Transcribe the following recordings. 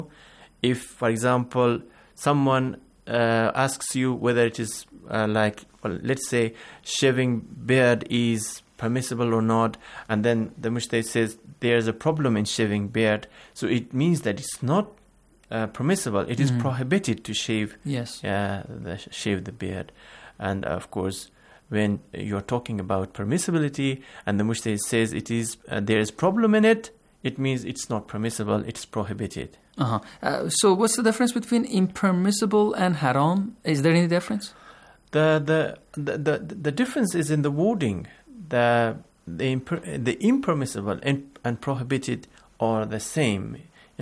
If, for example, someone asks you whether it is let's say shaving beard is permissible or not, and then the mujtahid says there's a problem in shaving beard, so it means that it's not permissible. It is prohibited to shave. Yes. Shave the beard, and of course, when you're talking about permissibility, and the mujtahid says it is there is problem in it, it means it's not permissible. It's prohibited. So, what's the difference between impermissible and haram? Is there any difference? The difference is in the wording. The impermissible and prohibited are the same.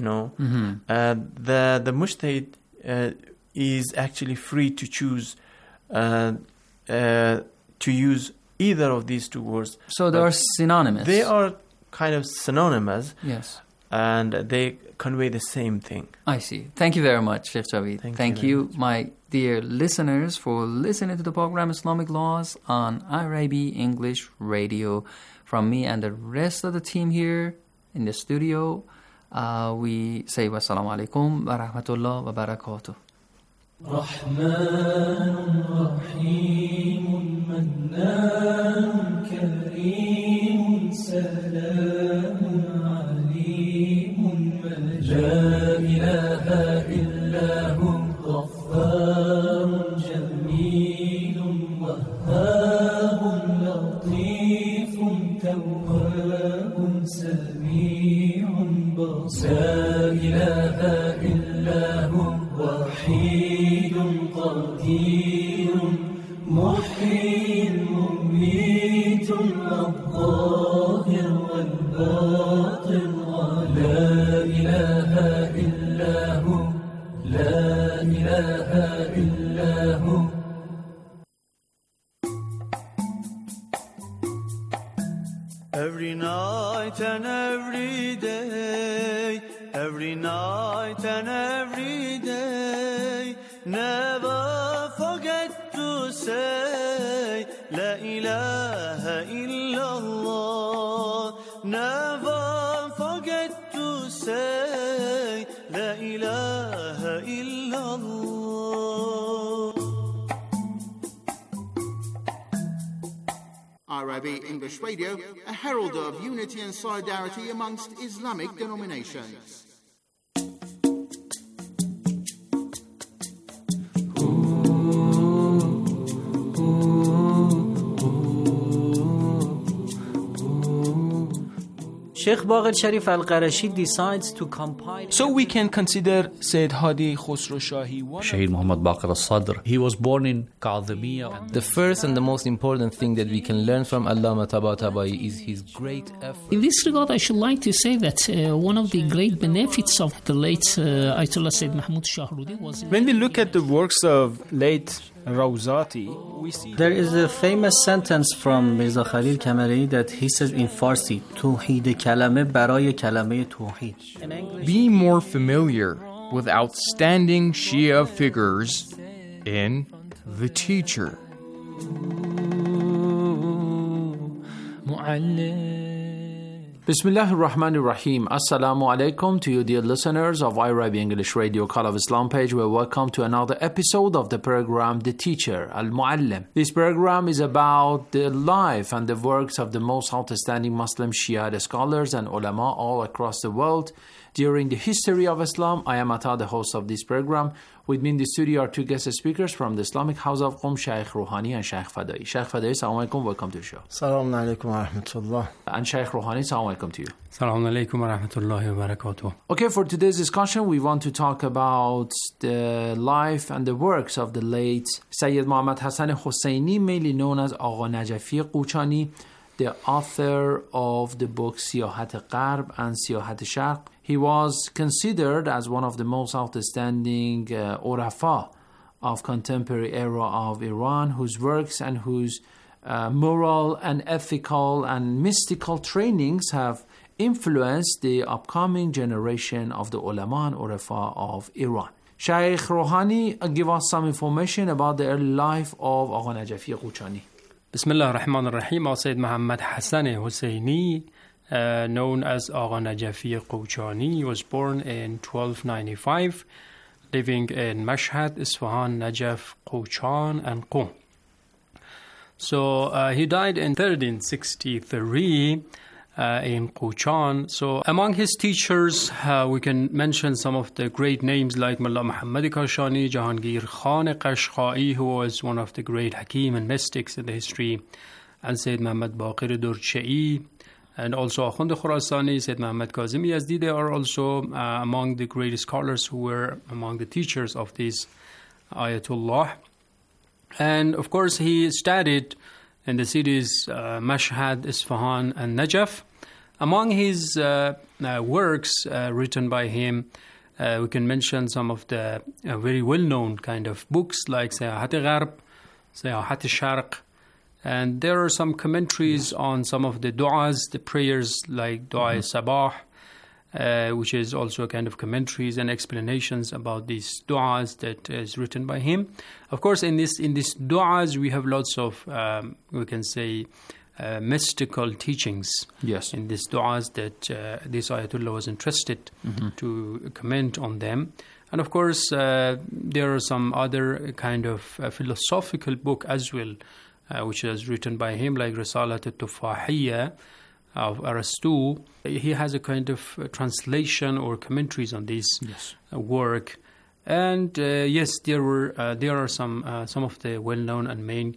The mujtahid is actually free to choose to use either of these two words. So they are synonymous. They are kind of synonymous. Yes. And they convey the same thing. I see. Thank you very much, Sheikh Javeed. Thank you, my dear listeners, for listening to the program Islamic Laws on IRIB English Radio. From me and the rest of the team here in the studio, we say wassalamu alaikum wa rahmatullah wa barakatuh. رحمن رحيم منان كريم سلام عليم لا إله إلا هو غفار جميل وهاب لطيف تواب سميع بصير لا إله إلا هو وحيد قدير محيي مميت الظاهر والباطن لا إله إلا هو لا إله إلا هو. Every night and every day, every night and every day, never forget to say La ilaha illallah. Never forget to say La ilaha illallah. IRIB English Radio, a herald of unity and solidarity amongst Islamic denominations. Sheikh Baqir Sharif Al-Qarashi decides to compile. So we can consider Sayyid Hadi Khosrow Shahi. Shaheed Muhammad Baqir al-Sadr. He was born in Kadhimiya. The first and the most important thing that we can learn from Allama Tabatabai is his great effort. In this regard, I should like to say that one of the great benefits of the late Ayatollah Sayyid Mahmud Shahrudi was... When we look at the works of late Rawzati, we see... There is a famous sentence from Mirza Khalil Kamari that he says in Farsi, Tawheed kalame baraye kalame tawheed. Be more familiar with outstanding Shia figures in The Teacher. Bismillahir Rahmanir Rahim. Assalamu alaikum to you, dear listeners of IRIB English Radio Call of Islam page. Well, welcome to another episode of the program The Teacher, Al-Muallim. This program is about the life and the works of the most outstanding Muslim Shia scholars and ulama all across the world during the history of Islam. I am Ata, the host of this program. With me in the studio are two guest speakers from the Islamic House of Qom, Shaykh Rouhani and Shaykh Fadai. Shaykh Fadai, Assalamu alaikum, welcome to the show. Assalamu alaikum wa rahmatullah. And Shaykh Rouhani, Assalamu alaikum to you. Assalamu alaikum wa rahmatullahi wa barakatuh. Okay, for today's discussion, we want to talk about the life and the works of the late Sayyid Muhammad Hassan Hosseini, mainly known as Agha Najafi Quchani, the author of the books Siyahat Gharb and Siyahat Sharq. He was considered as one of the most outstanding urafa of contemporary era of Iran, whose works and whose moral and ethical and mystical trainings have influenced the upcoming generation of the ulama and urafa of Iran. Shaykh Rouhani, give us some information about the early life of Agha Najafi Quchani. Bismillah ar-Rahman ar-Rahim. Sayyid Muhammad Hassan Hosseini known as Agha Najafi Quchani. He was born in 1295, living in Mashhad, Isfahan, Najaf, Quchan, and Qum. So he died in 1363 in Quchan. So among his teachers, we can mention some of the great names like Mullah Muhammad Kashani, Jahangir Khan Qashqai, who was one of the great Hakim and mystics in the history, and Sayyid Muhammad Baqir Durchai, and also Akhund Khurasani, Sayyid Muhammad Kazim Yazdi. They are also among the great scholars who were among the teachers of this Ayatullah. And of course, he studied in the cities Mashhad, Isfahan, and Najaf. Among his works written by him, we can mention some of the very well-known kind of books like Siyahat Gharb, Siyahat Sharq, and there are some commentaries on some of the du'as, the prayers like Du'a Sabah, which is also a kind of commentaries and explanations about these du'as that is written by him. Of course, in this du'as, we have lots of, we can say, mystical teachings. Yes. In these du'as that this Ayatollah was interested to comment on them. And of course, there are some other kind of philosophical book as well, which is written by him, like Risalat al-Tufahiyya of Aristotle. He has a kind of translation or commentaries on this work. And yes, there are some of the well-known and main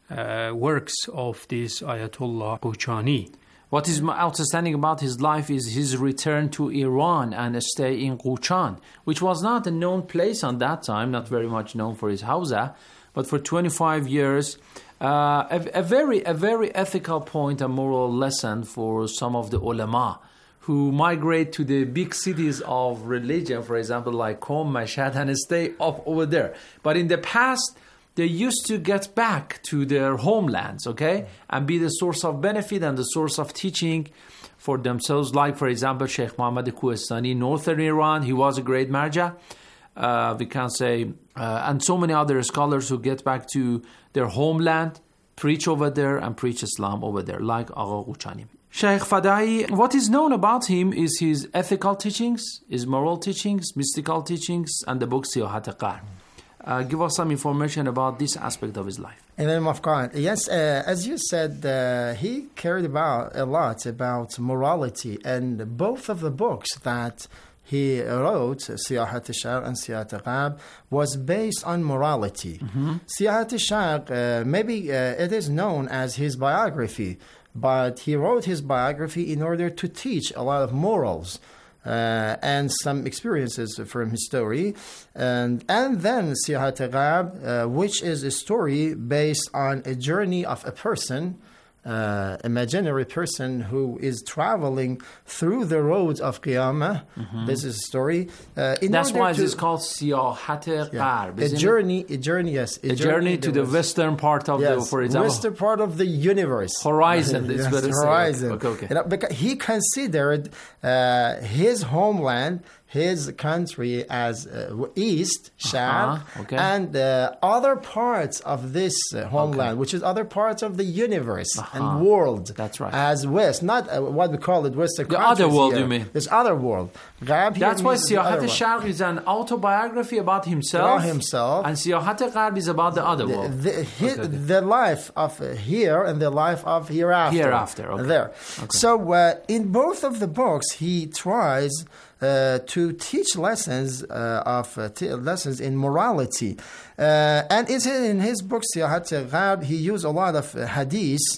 works of this Ayatollah Quchani. What is outstanding about his life is his return to Iran and a stay in Quchan, which was not a known place on that time, not very much known for his hawza, but for 25 years, a very ethical point, a moral lesson for some of the ulama who migrate to the big cities of religion, for example, like Qom, Mashhad, and stay up over there. But in the past, they used to get back to their homelands, okay, and be the source of benefit and the source of teaching for themselves. Like, for example, Sheikh Muhammad Kohestani, northern Iran, he was a great marja, we can say, and so many other scholars who get back to their homeland, preach over there and preach Islam over there, like Agha Quchani. Sheikh Fadai, what is known about him is his ethical teachings, his moral teachings, mystical teachings, and the book Siyahat Gharb. Give us some information about this aspect of his life. Imam Afghan, yes, as you said, he cared about a lot about morality, and both of the books that he wrote, Siyahat al-Sharq and Siyahat al-Gharb, was based on morality. Siyahat al-Sharq, maybe it is known as his biography, but he wrote his biography in order to teach a lot of morals and some experiences from his story. And then Siyahat al-Gharb, which is a story based on a journey of a person, imaginary person who is traveling through the roads of Qiyamah. This is a story. That's why it's called Siyahat Gharb. A journey, yes. A journey to the western part of the, for example, western part of the universe. Horizon. Horizon. Okay. Because he considered his homeland, his country, as East, Sharq, and other parts of this homeland, which is other parts of the universe and world. That's right. As West, not what we call it Western the countries. Other world, here. you mean? This other world. That's why Siyahat al-Sharq is an autobiography about himself. And Siyahat al-Gharb is about the other world. The life of here and the life of hereafter. There. So in both of the books, he tries to teach lessons lessons in morality, and it's in his book Siyahat al-Gharb. He used a lot of hadiths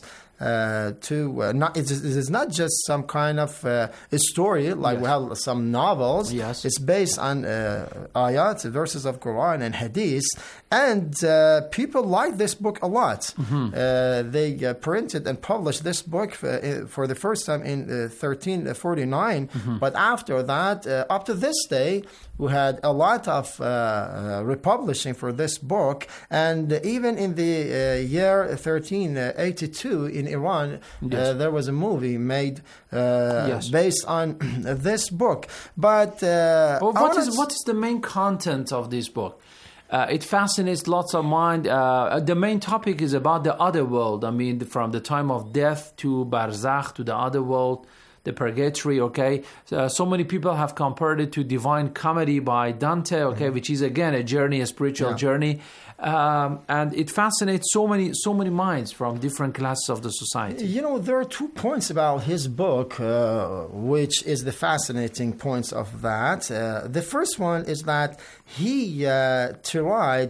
it is not just some kind of a story like we have some novels. It's based on ayat, verses of Quran and hadiths, and people like this book a lot. They printed and published this book for the first time in 1349, but after that, up to this day, we had a lot of republishing for this book, and even in the year 1382 in Iran, there was a movie made based on this book. But what is the main content of this book? It fascinates lots of mind. The main topic is about the other world. I mean, from the time of death to Barzakh, to the other world, the purgatory, okay? So many people have compared it to Divine Comedy by Dante, okay, which is again a journey, a spiritual journey. And it fascinates so many minds from different classes of the society. You know, there are 2 points about his book, which is the fascinating points of that. The first one is that he tried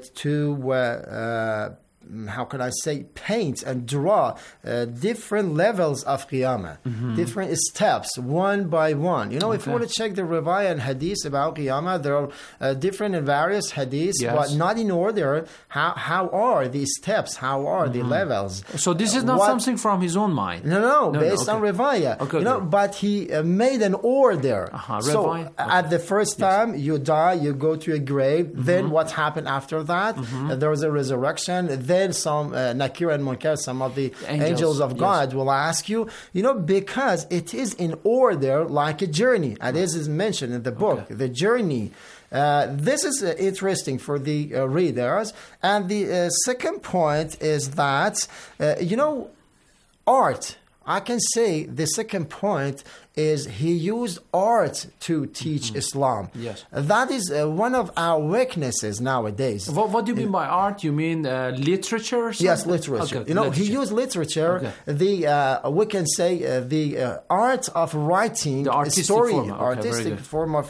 to how can I say, paint and draw different levels of Qiyamah, different steps, one by one. You know, if you want to check the Riwayah and Hadith about Qiyamah, there are different and various Hadiths, but not in order. How are these steps? How are the levels? So this is not something from his own mind? No, based on Riwayah. Okay, you know, but he made an order. So at the first time you die, you go to a grave, then what happened after that? There was a resurrection, then some Nakir and Munkar, some of the angels of God will ask you, you know, because it is in order like a journey. And this is mentioned in the book, the journey. This is interesting for the readers. And the second point is that, you know, art. I can say the second point is he used art to teach Islam. Yes. That is one of our weaknesses nowadays. What do you mean by art? You mean literature? Yes, literature. Okay, you know, he used literature, we can say the art of writing, the artistic form of...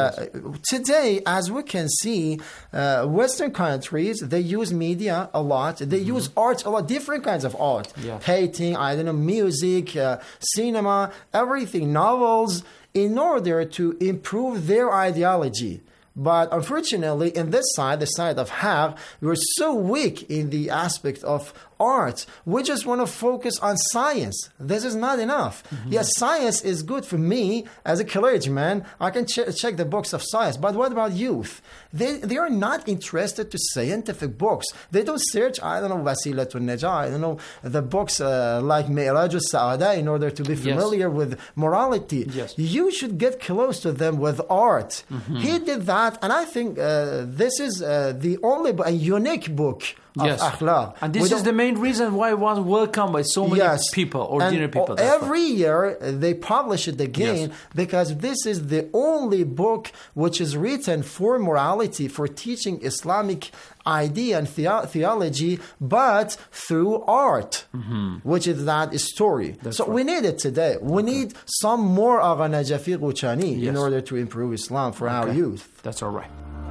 Today, as we can see, Western countries, they use media a lot. They use art a lot, different kinds of art. Painting, music, cinema, everything. Novels, in order to improve their ideology. But unfortunately, in this side, the side of Haq, we're so weak in the aspect of art. We just want to focus on science. This is not enough. Yes, science is good for me as a clergyman. I can check the books of science. But what about youth? They are not interested to scientific books. They don't search, I don't know, Wasilatun Najah, I don't know, the books like Mi'raj al-Sa'ada in order to be familiar with morality. You should get close to them with art. He did that, and I think this is the only unique book of akhlaq. And this is the main reason why it was welcomed by so many people, ordinary people. Every year they publish it again because this is the only book which is written for morality, for teaching Islamic idea and theology, but through art, which is that story. We need it today. We need some more Agha Najafi Quchani in order to improve Islam for our youth. That's all right.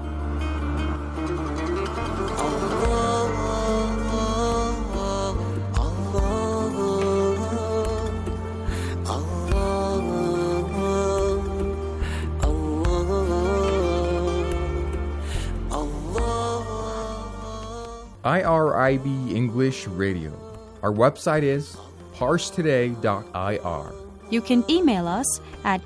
IRIB English Radio. Our website is parstoday.ir. You can email us at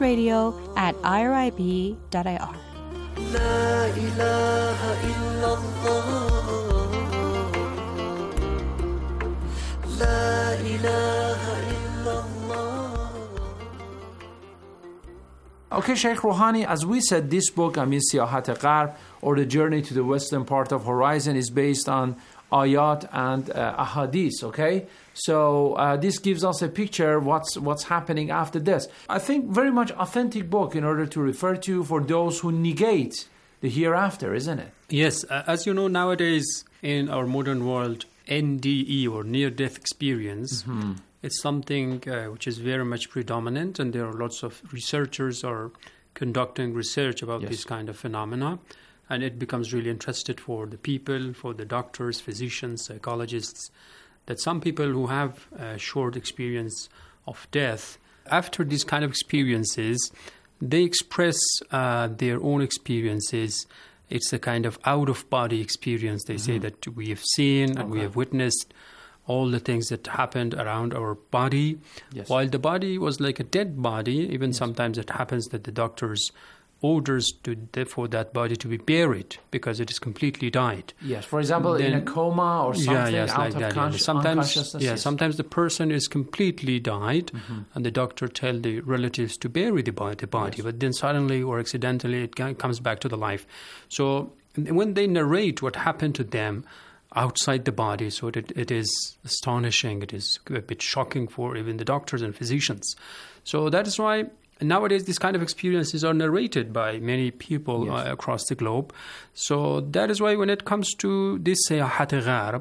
englishradio@irib.ir. La ilaha illallah. La ilaha illallah. Okay, Sheikh Rouhani, as we said, this book, Siyahat Gharb, or The Journey to the Western Part of Horizon, is based on ayat and ahadith, okay? So this gives us a picture what's happening after this. I think very much authentic book in order to refer to for those who negate the hereafter, isn't it? Yes, as you know, nowadays in our modern world, NDE or near-death experience, it's something which is very much predominant, and there are lots of researchers are conducting research about this kind of phenomena, and it becomes really interested for the people, for the doctors, physicians, psychologists, that some people who have a short experience of death, after these kind of experiences, they express their own experiences. It's a kind of out-of-body experience. They say that we have seen and we have witnessed all the things that happened around our body. While the body was like a dead body, even sometimes it happens that the doctors orders for that body to be buried because it is completely died. Yes, for example, in a coma or something out of unconsciousness. Sometimes the person is completely died, and the doctor tell the relatives to bury the body, but then suddenly or accidentally it comes back to the life. So when they narrate what happened to them outside the body, so it is astonishing, it is a bit shocking for even the doctors and physicians. So that is why nowadays these kind of experiences are narrated by many people across the globe. So that is why when it comes to this Siyahat Gharb,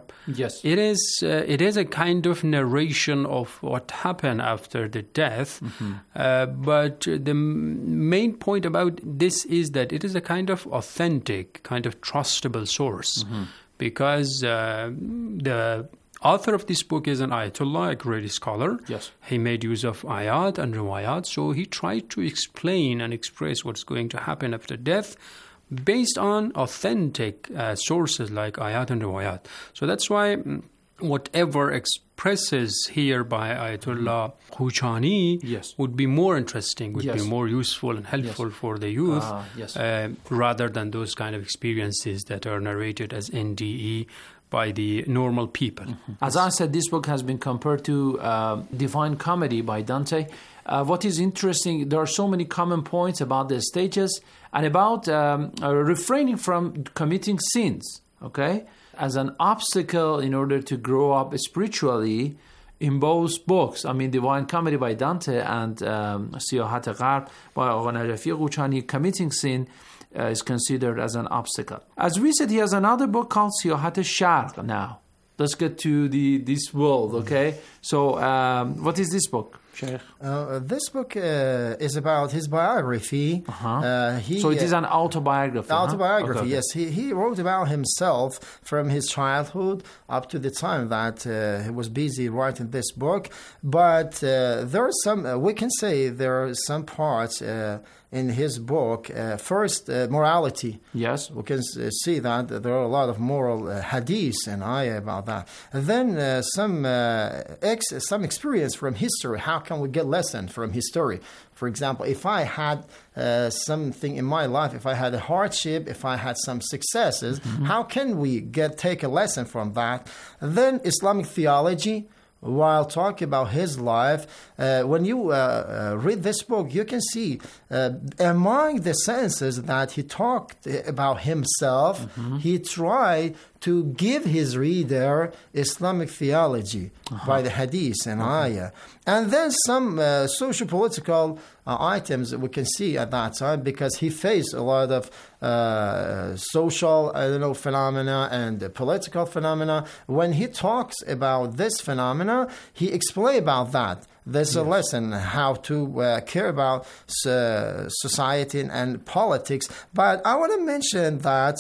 it is a kind of narration of what happened after the death. But the main point about this is that it is a kind of authentic, kind of trustable source, because the author of this book is an Ayatollah, a great scholar. Yes. He made use of ayat and riwayat. So he tried to explain and express what's going to happen after death based on authentic sources like ayat and riwayat. So that's why whatever expresses here by Ayatollah Kouchani would be more interesting, would be more useful and helpful for the youth rather than those kind of experiences that are narrated as NDE by the normal people. As I said, this book has been compared to Divine Comedy by Dante. What is interesting, there are so many common points about the stages and about refraining from committing sins, as an obstacle in order to grow up spiritually in both books. I mean, Divine Comedy by Dante and Siyahat Gharb by Agha Najafi Kouchani, committing sin is considered as an obstacle. As we said, he has another book called Siyahat Sharq now. Let's get to this world, okay? So, what is this book, Sheikh? This book is about his biography. So it is an autobiography. Autobiography, Okay. Yes. He wrote about himself from his childhood up to the time that he was busy writing this book. But there are some, we can say there are some parts in his book. First, morality. Yes. We can see that there are a lot of moral hadiths and ayah about that. And then some experience from history. How can we get lesson from history? For example, if I had something in my life, if I had a hardship, if I had some successes, how can we take a lesson from that? And then Islamic theology. While talking about his life, when you read this book, you can see among the sentences that he talked about himself, he tried to give his reader Islamic theology by the hadith and ayah. And then some socio-political items that we can see at that time, because he faced a lot of social, phenomena and political phenomena. When he talks about this phenomena, he explains about that. There's a lesson how to care about society and politics. But I want to mention that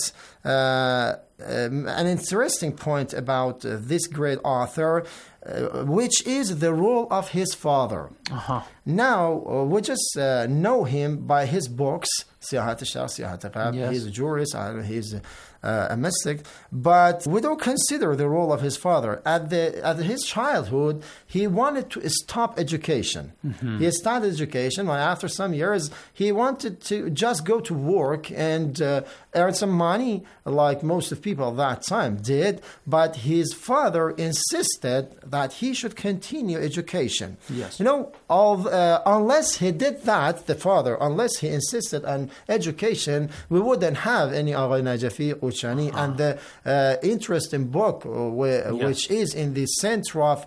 an interesting point about this great author, which is the role of his father. Now, we just know him by his books, Siyahat Sharq, Siyahat Gharb. He's a jurist, he's a mystic, but we don't consider the role of his father. At his childhood, he wanted to stop education. He started education, but after some years, he wanted to just go to work and earn some money, like most of people at that time did, but his father insisted that he should continue education. Unless he did that, the father, unless he insisted on education, we wouldn't have any Agha Najafi Kouchani. And the interesting book, which is in the center of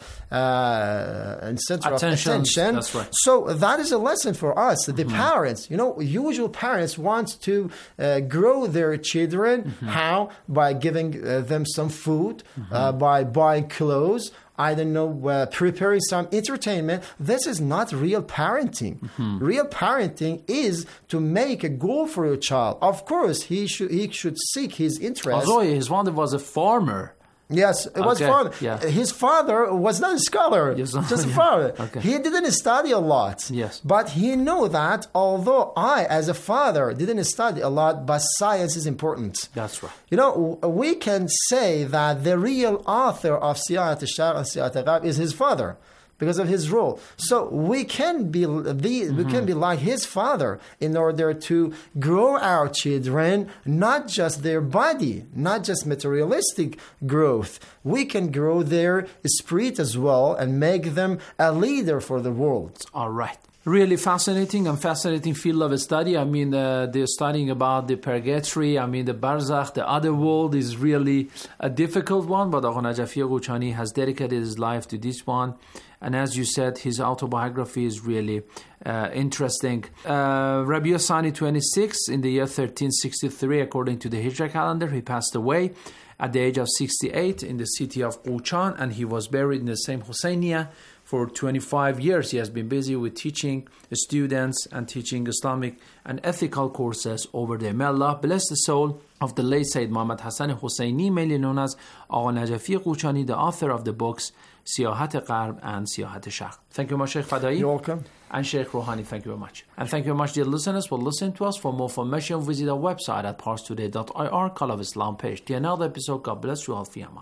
attention. That's right. So that is a lesson for us, the parents. Usual parents want to grow their children. How? By giving them some food, by buying clothes, preparing some entertainment. This is not real parenting. Real parenting is to make a goal for your child. Of course, he should seek his interest. Although his father was a farmer. Yes, it was farmer. Yeah. His father was not a scholar, just a farmer. He didn't study a lot. But he knew that although I, as a father, didn't study a lot, but science is important. That's right. We can say that the real author of Siyahat Sharq and Siyahat Gharb is his father, because of his role. So we can be like his father in order to grow our children, not just their body, not just materialistic growth. We can grow their spirit as well and make them a leader for the world. All right. Really fascinating field of study. I mean, they're studying about the purgatory. I mean, the barzakh, the other world is really a difficult one, but Agha Najafi Quchani has dedicated his life to this one. And as you said, his autobiography is really interesting. Rabiul Thani 26, in the year 1363, according to the Hijra calendar, he passed away at the age of 68 in the city of Quchan, and he was buried in the same Husseiniya. For 25 years, he has been busy with teaching students and teaching Islamic and ethical courses over there. May Allah bless the soul of the late Sayyid Muhammad Hassan Hosseini, mainly known as Agha Najafi Quchani, the author of the books Siyahat Gharb and Siyahat Sharq. Thank you very much, Sheikh Fadai. You're welcome. And Sheikh Rouhani, thank you very much. And thank you very much, dear listeners, for listening to us. For more information, visit our website at parstoday.ir, Call of Islam page. Till another episode, God bless you all. Fi aman.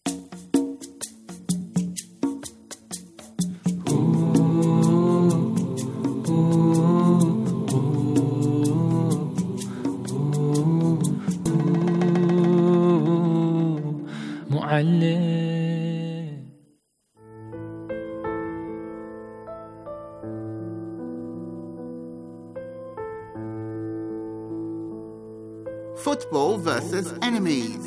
Football versus enemies.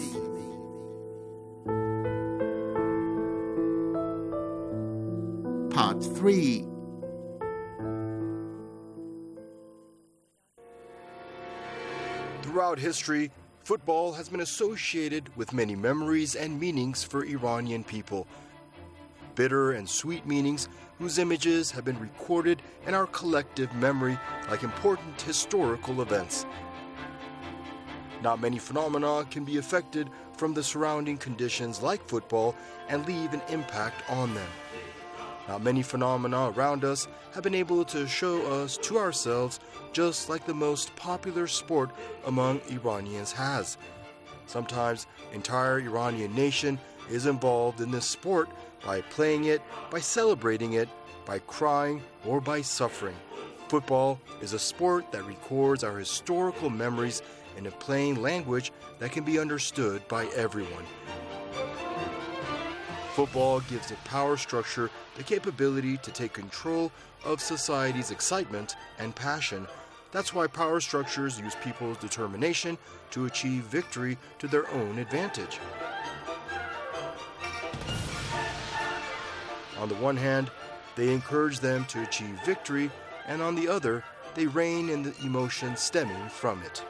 Part 3. Throughout history, football has been associated with many memories and meanings for Iranian people. Bitter and sweet meanings whose images have been recorded in our collective memory like important historical events. Not many phenomena can be affected from the surrounding conditions like football and leave an impact on them. Not many phenomena around us have been able to show us to ourselves just like the most popular sport among Iranians has. Sometimes entire Iranian nation is involved in this sport by playing it, by celebrating it, by crying, or by suffering. Football is a sport that records our historical memories in a plain language that can be understood by everyone. Football gives a power structure the capability to take control of society's excitement and passion. That's why power structures use people's determination to achieve victory to their own advantage. On the one hand, they encourage them to achieve victory, and on the other, they rein in the emotions stemming from it.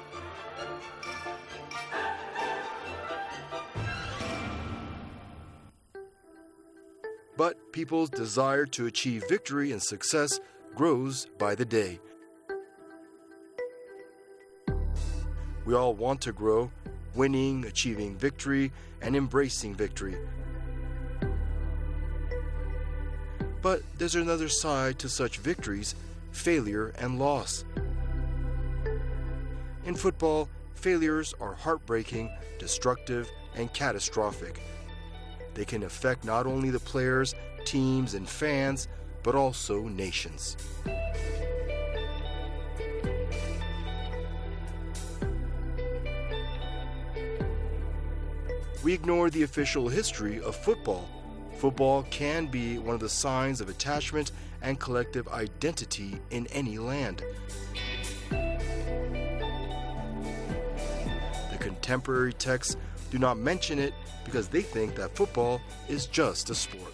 But people's desire to achieve victory and success grows by the day. We all want to grow, winning, achieving victory, and embracing victory. But there's another side to such victories, failure and loss. In football, failures are heartbreaking, destructive, and catastrophic. They can affect not only the players, teams, and fans, but also nations. We ignore the official history of football. Football can be one of the signs of attachment and collective identity in any land. The contemporary texts do not mention it because they think that football is just a sport.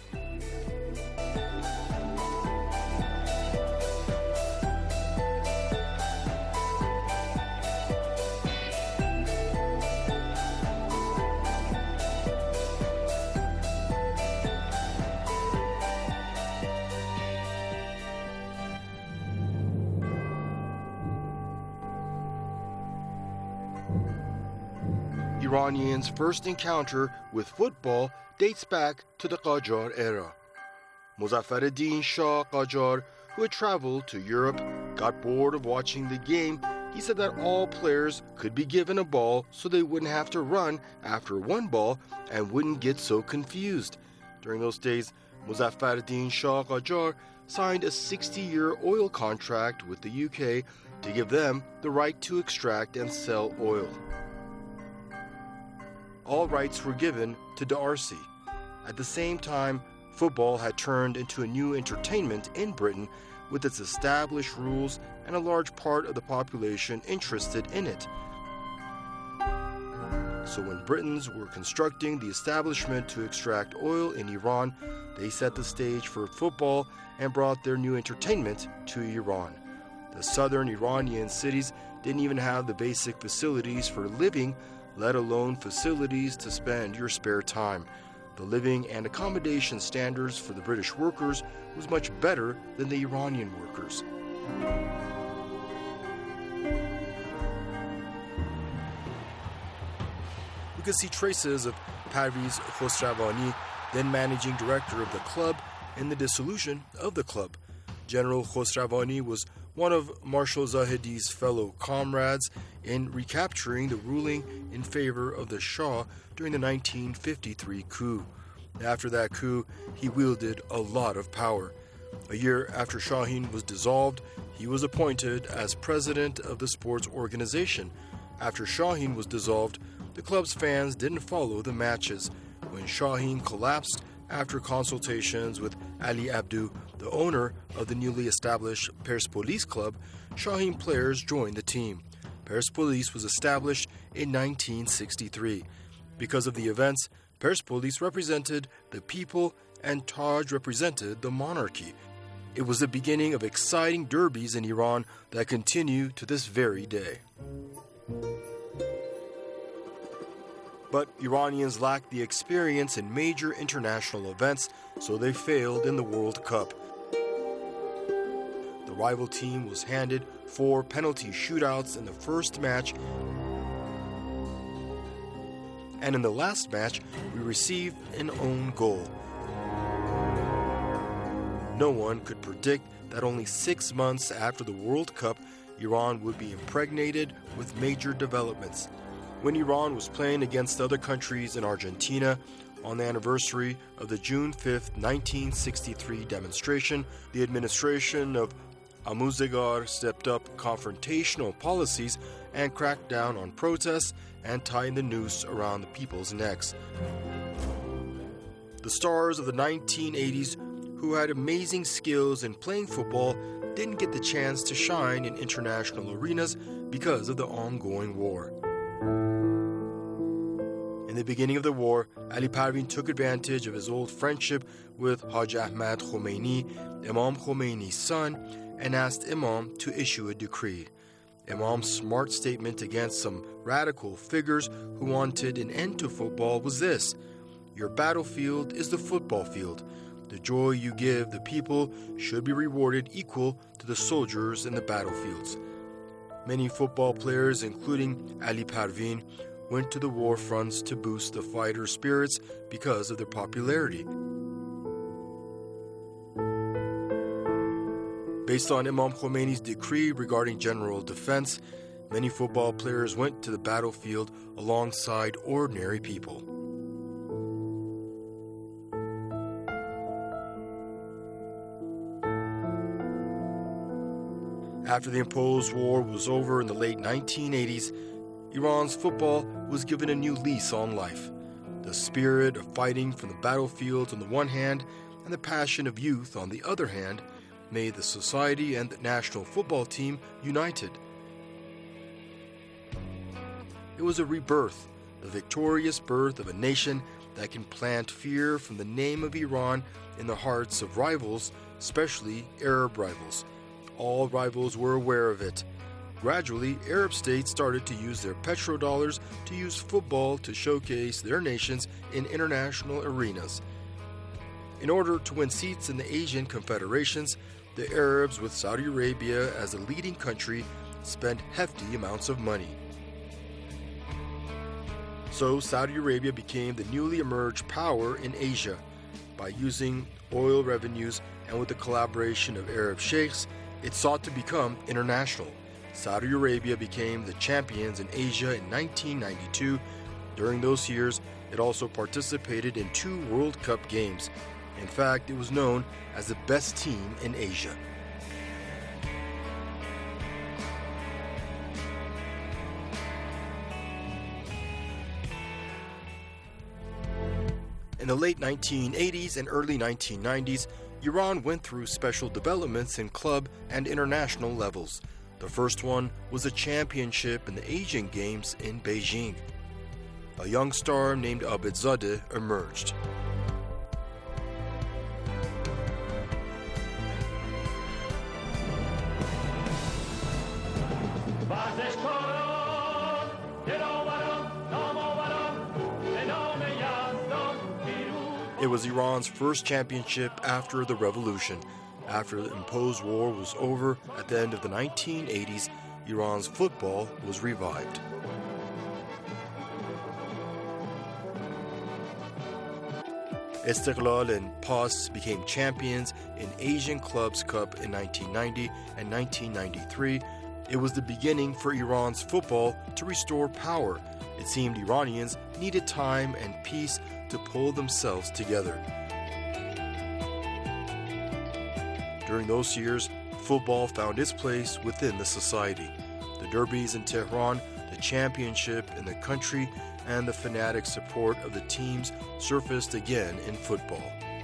Iranians' first encounter with football dates back to the Qajar era. Muzaffar ad-Din Shah Qajar, who had traveled to Europe, got bored of watching the game. He said that all players could be given a ball so they wouldn't have to run after one ball and wouldn't get so confused. During those days, Muzaffar ad-Din Shah Qajar signed a 60-year oil contract with the UK to give them the right to extract and sell oil. All rights were given to D'Arcy. At the same time, football had turned into a new entertainment in Britain with its established rules and a large part of the population interested in it. So when Britons were constructing the establishment to extract oil in Iran, they set the stage for football and brought their new entertainment to Iran. The southern Iranian cities didn't even have the basic facilities for living, let alone facilities to spend your spare time. The living and accommodation standards for the British workers was much better than the Iranian workers. We could see traces of Parviz Khosravani, then managing director of the club, in the dissolution of the club. General Khosravani was one of Marshal Zahidi's fellow comrades in recapturing the ruling in favor of the Shah during the 1953 coup. After that coup, he wielded a lot of power. A year after Shaheen was dissolved, he was appointed as president of the sports organization. After Shaheen was dissolved, the club's fans didn't follow the matches. When Shaheen collapsed, after consultations with Ali Abdu, the owner of the newly established Persepolis club, Shaheen players joined the team. Persepolis was established in 1963. Because of the events, Persepolis represented the people and Taj represented the monarchy. It was the beginning of exciting derbies in Iran that continue to this very day. But Iranians lacked the experience in major international events, so they failed in the World Cup. The rival team was handed 4 penalty shootouts in the first match, and in the last match, we received an own goal. No one could predict that only 6 months after the World Cup, Iran would be impregnated with major developments. When Iran was playing against other countries in Argentina on the anniversary of the June 5, 1963 demonstration, the administration of Amuzegar stepped up confrontational policies and cracked down on protests and tightened the noose around the people's necks. The stars of the 1980s, who had amazing skills in playing football, didn't get the chance to shine in international arenas because of the ongoing war. In the beginning of the war, Ali Parvin took advantage of his old friendship with Haj Ahmad Khomeini, Imam Khomeini's son, and asked Imam to issue a decree. Imam's smart statement against some radical figures who wanted an end to football was this: "Your battlefield is the football field. The joy you give the people should be rewarded equal to the soldiers in the battlefields." Many football players, including Ali Parvin, went to the war fronts to boost the fighters' spirits because of their popularity. Based on Imam Khomeini's decree regarding general defense, many football players went to the battlefield alongside ordinary people. After the imposed war was over in the late 1980s, Iran's football was given a new lease on life. The spirit of fighting from the battlefields on the one hand and the passion of youth on the other hand made the society and the national football team united. It was a rebirth, the victorious birth of a nation that can plant fear from the name of Iran in the hearts of rivals, especially Arab rivals. All rivals were aware of it. Gradually, Arab states started to use their petrodollars to use football to showcase their nations in international arenas. In order to win seats in the Asian confederations, the Arabs, with Saudi Arabia as the leading country, spent hefty amounts of money. So Saudi Arabia became the newly emerged power in Asia. By using oil revenues and with the collaboration of Arab sheikhs, it sought to become international. Saudi Arabia became the champions in Asia in 1992. During those years, it also participated in 2 World Cup games. In fact, it was known as the best team in Asia. In the late 1980s and early 1990s, Iran went through special developments in club and international levels. The first one was a championship in the Asian Games in Beijing. A young star named Abedzadeh emerged. It was Iran's first championship after the revolution. After the imposed war was over at the end of the 1980s, Iran's football was revived. Istiqlal and PAS became champions in Asian Clubs Cup in 1990 and 1993. It was the beginning for Iran's football to restore power. It seemed Iranians needed time and peace to pull themselves together. During those years, football found its place within the society. The derbies in Tehran, the championship in the country, and the fanatic support of the teams surfaced again in football.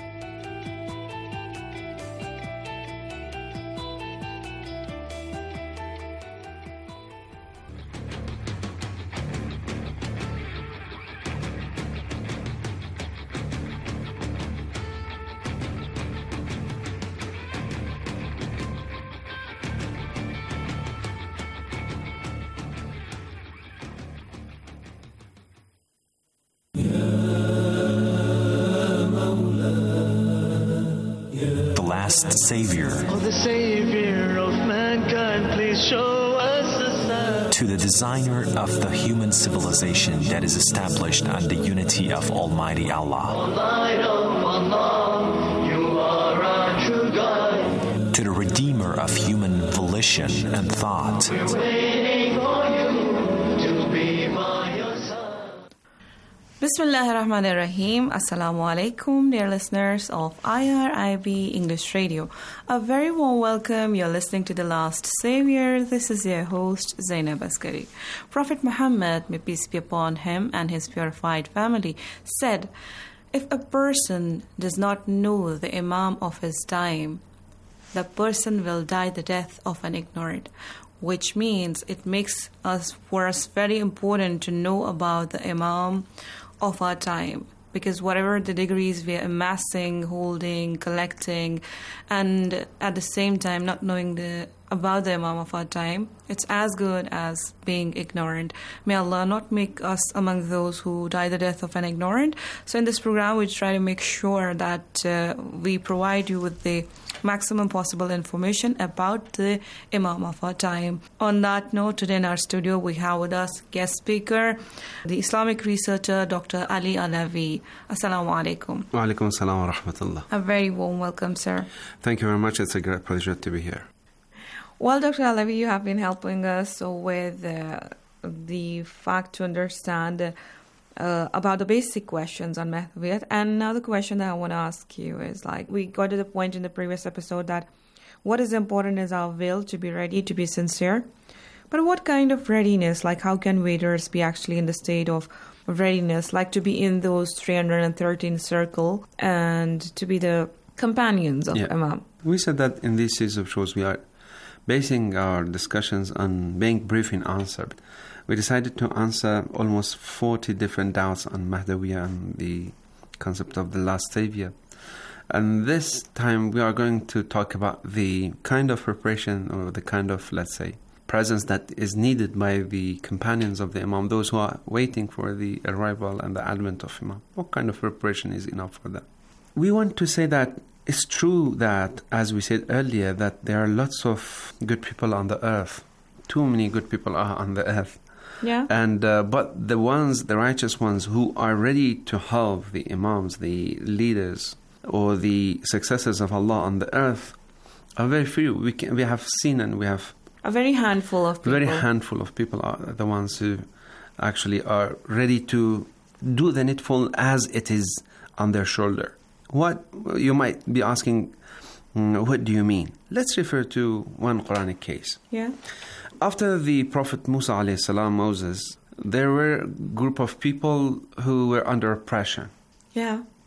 Savior. Oh, the Savior of mankind, please show us the sign. To the designer of the human civilization that is established on the unity of Almighty Allah. Light of Allah, you are our true guide. To the redeemer of human volition and thought. We're waiting for you to be by your side. Bismillahir Rahmanir Rahim. Assalamu alaikum, dear listeners of IRIB English Radio. A very warm welcome. You're listening to The Last Savior. This is your host, Zainab Askari. Prophet Muhammad, may peace be upon him and his purified family, said, if a person does not know the Imam of his time, the person will die the death of an ignorant. Which means it makes for us very important to know about the Imam of our time, because whatever the degrees we are amassing, holding, collecting, and at the same time not knowing about the Imam of our time, it's as good as being ignorant. May Allah not make us among those who die the death of an ignorant. So in this program, we try to make sure that we provide you with the maximum possible information about the Imam of our time. On that note, today in our studio, we have with us guest speaker, the Islamic researcher, Dr. Ali Alavi. Assalamu alaikum. Wa alaikum assalam wa rahmatullah. A very warm welcome, sir. Thank you very much. It's a great pleasure to be here. Well, Dr. Alavi, you have been helping us with the fact to understand about the basic questions on Mahdawiyat. And now the question that I want to ask you is, like, we got to the point in the previous episode that what is important is our will to be ready, to be sincere. But what kind of readiness? Like, how can waiters be actually in the state of readiness, like to be in those 313 circle and to be the companions of Imam? We said that in this series of shows we are basing our discussions on being brief in answer. We decided to answer almost 40 different doubts on Mahdawiyya and the concept of the last savior. And this time we are going to talk about the kind of preparation or the kind of, let's say, presence that is needed by the companions of the Imam, those who are waiting for the arrival and the advent of Imam. What kind of preparation is enough for them? We want to say that it's true that, as we said earlier, that there are lots of good people on the earth. Too many good people are on the earth. Yeah. And but the righteous ones who are ready to help the Imams, the leaders, or the successors of Allah on the earth are very few. We have seen and we have a very handful of people. Very handful of people are the ones who actually are ready to do the needful as it is on their shoulder. What you might be asking, what do you mean? Let's refer to one Quranic case. Yeah. After the Prophet Musa alayhi salam, Moses, there were a group of people who were under oppression. Yeah.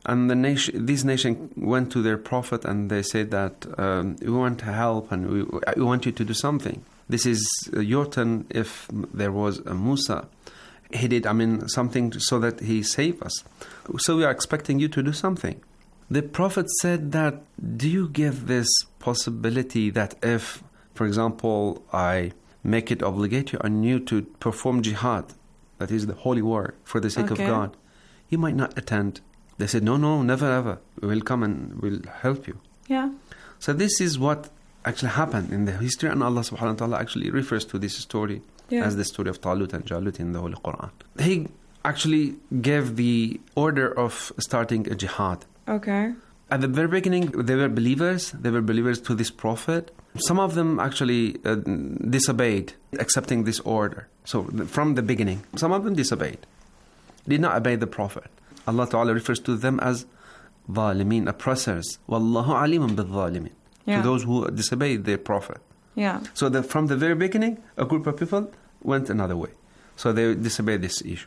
And this nation went to their prophet and they said that we want help and we want you to do something. This is your turn. If there was a Musa, he did, something so that he saved us. So we are expecting you to do something. The prophet said that, do you give this possibility that if, for example, I make it obligatory on you to perform jihad, that is the holy war, for the sake of God, you might not attend. They said, no, never ever. We will come and we'll help you. Yeah. So this is what actually happened in the history, and Allah subhanahu wa ta'ala actually refers to this story as the story of Talut and Jalut in the Holy Quran. He actually gave the order of starting a jihad. Okay. At the very beginning, they were believers. They were believers to this prophet. Some of them actually disobeyed, accepting this order. So from the beginning, some of them disobeyed, did not obey the prophet. Allah Ta'ala refers to them as ظالمين, oppressors. Wallahu alimun bil-zalimin. To those who disobeyed their prophet. Yeah. So from the very beginning, a group of people went another way. So they disobeyed this issue.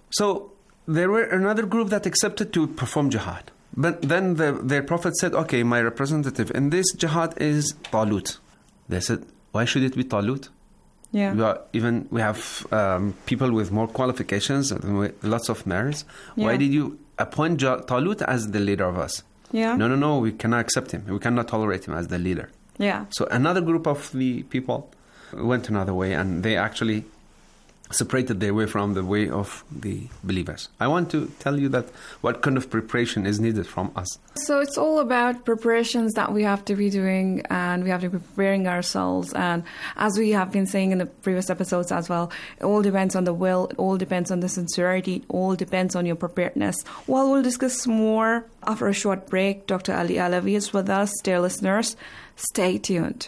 So there were another group that accepted to perform jihad. But then their prophet said, okay, my representative in this jihad is Talut. They said, why should it be Talut? Yeah. We have people with more qualifications, with lots of merits. Yeah. Why did you appoint Talut as the leader of us? Yeah. No, we cannot accept him. We cannot tolerate him as the leader. Yeah. So another group of the people went another way, and they actually separated their way from the way of the believers. I want to tell you that what kind of preparation is needed from us. So it's all about preparations that we have to be doing, and we have to be preparing ourselves. And as we have been saying in the previous episodes as well, it all depends on the will, it all depends on the sincerity, it all depends on your preparedness. Well, we'll discuss more after a short break. Dr. Ali Alavi is with us. Dear listeners, stay tuned.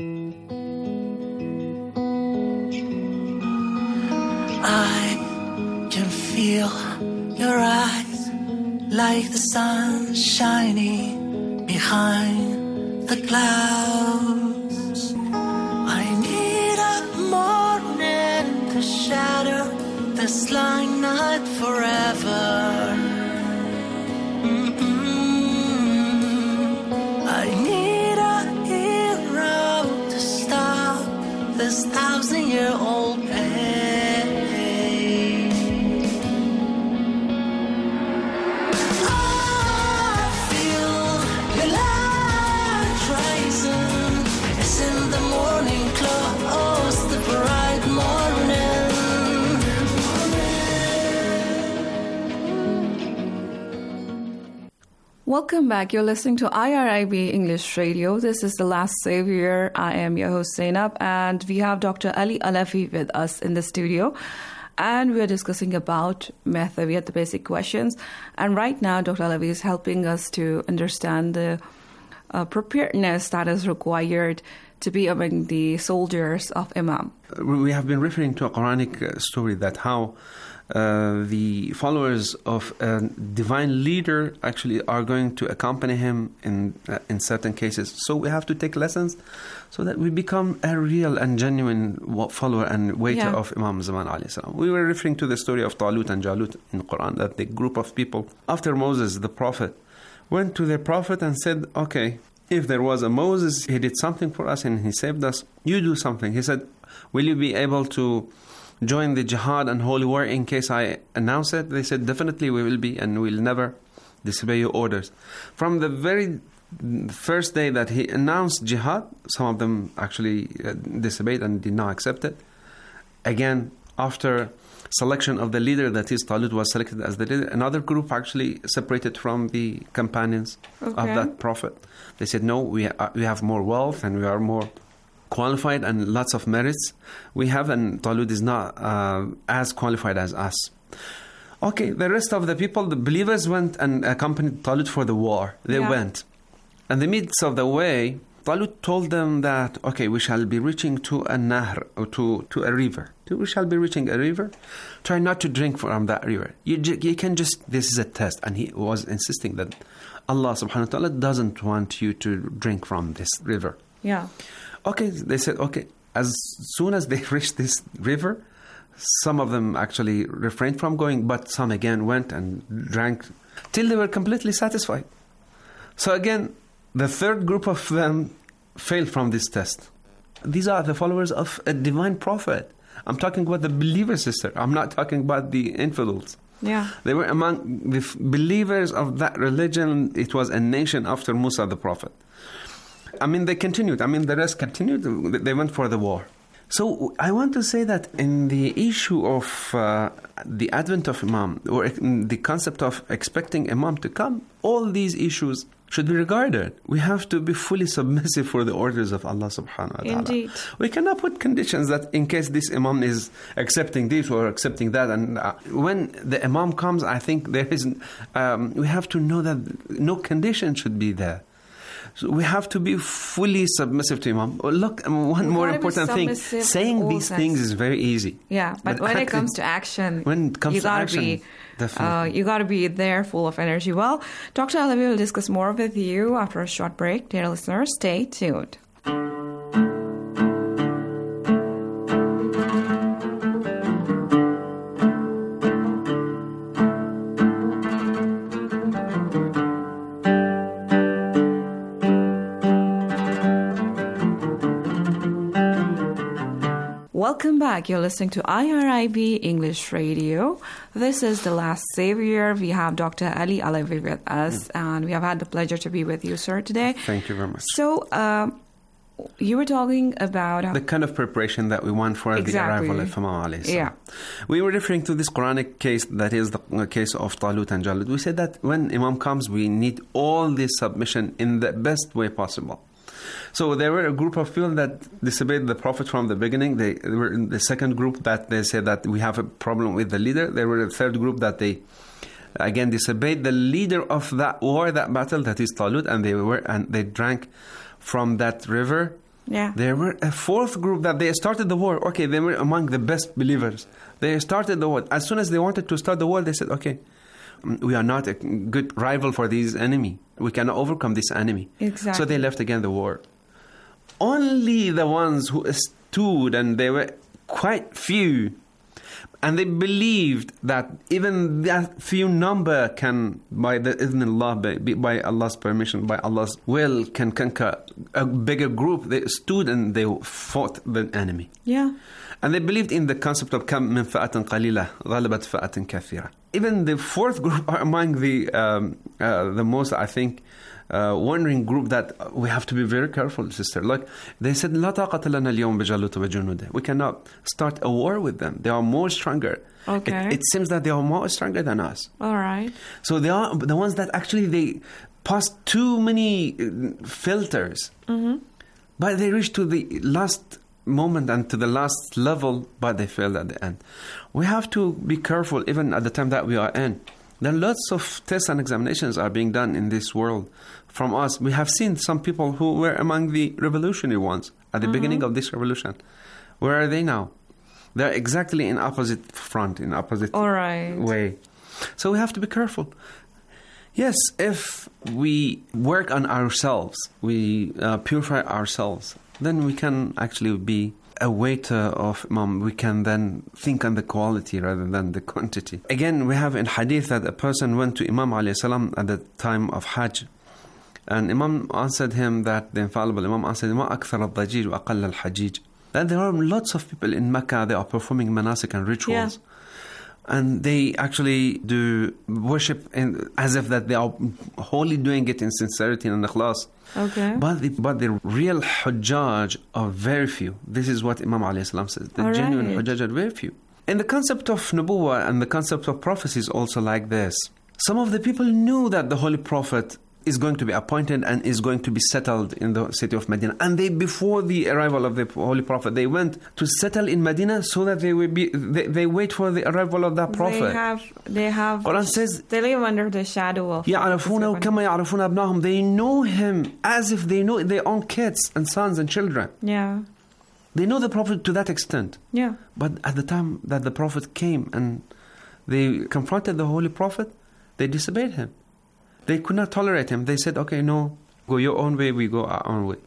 I can feel your eyes like the sun shining behind the clouds. I need a morning to shatter this long night forever. I need a hero to stop this 1,000-year-old pain. Welcome back. You're listening to IRIB English Radio. This is The Last Savior. I am your host, Zainab, and we have Dr. Ali Alafi with us in the studio. And we're discussing about Mahdawiyat, the basic questions. And right now, Dr. Alafi is helping us to understand the preparedness that is required to be among the soldiers of Imam. We have been referring to a Quranic story that how the followers of a divine leader actually are going to accompany him in certain cases. So we have to take lessons so that we become a real and genuine follower and waiter of Imam Zaman alayhi salam. We were referring to the story of Talut and Jalut in the Quran, that the group of people, after Moses, the prophet, went to their prophet and said, okay, if there was a Moses, he did something for us and he saved us, you do something. He said, will you be able to join the jihad and holy war in case I announce it? They said, definitely we will be, and we'll never disobey your orders. From the very first day that he announced jihad, some of them actually disobeyed and did not accept it. Again, after selection of the leader, that is, Talut was selected as the leader, another group actually separated from the companions of that prophet. They said, no, we have more wealth and we are more qualified and lots of merits we have, and Talut is not as qualified as us. Okay, the rest of the people, the believers, went and accompanied Talut for the war. They went. In the midst of the way, Talut told them that, okay, we shall be reaching to a nahr, or to a river. We shall be reaching a river. Try not to drink from that river. You can just, this is a test. And he was insisting that Allah subhanahu wa ta'ala doesn't want you to drink from this river. Yeah. Okay, they said, okay. As soon as they reached this river, some of them actually refrained from going, but some again went and drank till they were completely satisfied. So again, the third group of them failed from this test. These are the followers of a divine prophet. I'm talking about the believers, sister. I'm not talking about the infidels. Yeah. They were among the believers of that religion. It was a nation after Musa the prophet. I mean, they continued. I mean, the rest continued. They went for the war. So I want to say that in the issue of the advent of Imam, or in the concept of expecting Imam to come, all these issues should be regarded. We have to be fully submissive for the orders of Allah subhanahu wa ta'ala. Indeed. We cannot put conditions that in case this Imam is accepting this or accepting that. And when the Imam comes, I think there is, we have to know that no condition should be there. So we have to be fully submissive to Imam. Look, one more important thing, saying these things is very easy. Yeah, but when it comes to action, you got to be there full of energy. Well, Dr. Alavi will discuss more with you after a short break. Dear listeners, stay tuned. Welcome back. You're listening to IRIB English Radio. This is The Last Savior. We have Dr. Ali Alavi with us, and we have had the pleasure to be with you, sir, today. Thank you very much. So, you were talking about the kind of preparation that we want for the arrival of Imam alayhi salam. Yeah. We were referring to this Quranic case, that is the case of Talut and Jalut. We said that when Imam comes, we need all this submission in the best way possible. So there were a group of people that disobeyed the Prophet from the beginning. They were in the second group that they said that we have a problem with the leader. There were a third group that they again disobeyed the leader of that war, that battle, that is Talut, and they drank from that river. Yeah. There were a fourth group that they started the war. Okay, they were among the best believers. They started the war. As soon as they wanted to start the war, they said, okay, we are not a good rival for this enemy. We cannot overcome this enemy. Exactly. So they left again the war. Only the ones who stood, and they were quite few, and they believed that even that few number can, by the idhnillah, by Allah's permission, by Allah's will, can conquer a bigger group. They stood and they fought the enemy. Yeah. And they believed in the concept of kam min fa'atin qalila ghalabat fa'atin kathira. Even the fourth group are among the most, I think, wondering group that we have to be very careful, sister. Like they said, لا طاقة لنا اليوم بجالوت وجنوده. We cannot start a war with them. They are more stronger. Okay. It seems that they are more stronger than us. All right. So they are the ones that actually they passed too many filters. Mm-hmm. But they reached to the last moment and to the last level, but they failed at the end. We have to be careful even at the time that we are in. There are lots of tests and examinations are being done in this world from us. We have seen some people who were among the revolutionary ones at the beginning of this revolution. Where are they now? They're exactly in opposite front, in opposite way. So we have to be careful. Yes, if we work on ourselves, we purify ourselves, then we can actually be a waiter of Imam. We can then think on the quality rather than the quantity. Again, we have in hadith that a person went to Imam alayhi salam at the time of Hajj, and Imam answered him that the infallible Imam answered, Ma akthar al-dajij wa aqall al-hajij. That there are lots of people in Mecca, they are performing manasik and rituals. Yeah. And they actually do worship as if that they are wholly doing it in sincerity and ikhlas. Okay. But the real hujjaj are very few. This is what Imam alayhi salam says. The genuine hujjaj are very few. And the concept of nubuwwah and the concept of prophecy is also like this. Some of the people knew that the Holy Prophet is going to be appointed and is going to be settled in the city of Medina. And they, before the arrival of the Holy Prophet, they went to settle in Medina so that they will be. They wait for the arrival of that Prophet. They have. Quran says they live under the shadow of. يَعْرَفُونَهُ كَمَا يَعْرَفُونَ أَبْنَاهُمْ. They know him as if they know their own kids and sons and children. Yeah. They know the Prophet to that extent. Yeah. But at the time that the Prophet came and they confronted the Holy Prophet, they disobeyed him. They could not tolerate him. They said, okay, no, go your own way, we go our own way.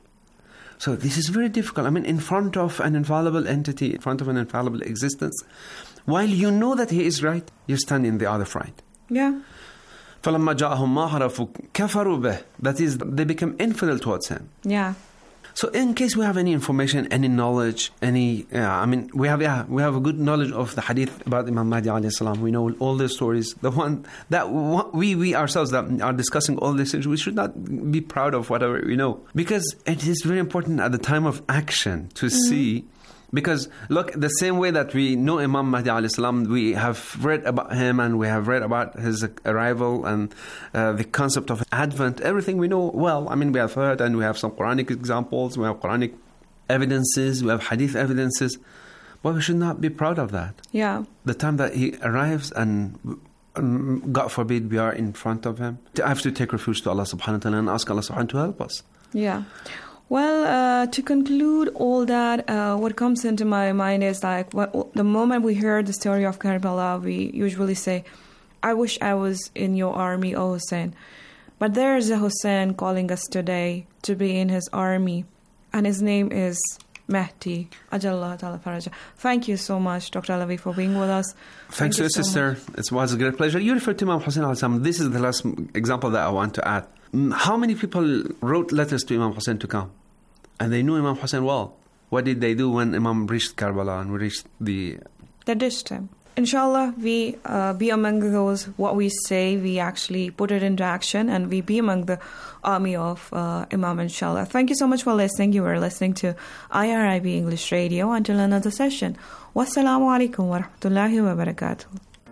So this is very difficult. I mean, in front of an infallible entity, in front of an infallible existence, while you know that he is right, you stand in the other side. Yeah. فَلَمَّا جَاءَهُمْ مَا عَرَفُوا كَفَرُوا بِهِ. That is, they become infidel towards him. Yeah. So in case we have any information, any knowledge, we have a good knowledge of the hadith about Imam Mahdi alayhi salam. We know all the stories. The one that we ourselves that are discussing all these things, we should not be proud of whatever we know. Because it is very important at the time of action to see. Because look, the same way that we know Imam Mahdi alayhi salam, we have read about him and we have read about his arrival and the concept of Advent, everything we know well. I mean, we have heard and we have some Quranic examples, we have Quranic evidences, we have Hadith evidences. But we should not be proud of that. Yeah. The time that he arrives and God forbid we are in front of him, I have to take refuge to Allah subhanahu wa ta'ala and ask Allah subhanahu wa ta'ala to help us. Yeah. Well, to conclude all that, what comes into my mind is like the moment we hear the story of Karbala, we usually say, I wish I was in your army, O Hussein. But there is a Hussein calling us today to be in his army, and his name is Mahdi. Ajallah Ta'ala Faraja. Thank you so much, Dr. Alavi, for being with us. Thanks to you, sister. It was a great pleasure. You referred to Imam Hussein alayhi salam. This is the last example that I want to add. How many people wrote letters to Imam Hussein to come? And they knew Imam Hussein well. What did they do when Imam reached Karbala and reached the... They dished him. Inshallah, we be among those, what we say, we actually put it into action, and we be among the army of Imam, inshallah. Thank you so much for listening. You were listening to IRIB English Radio. Until another session. Wassalamu alaikum wa rahmatullahi wa barakatuh.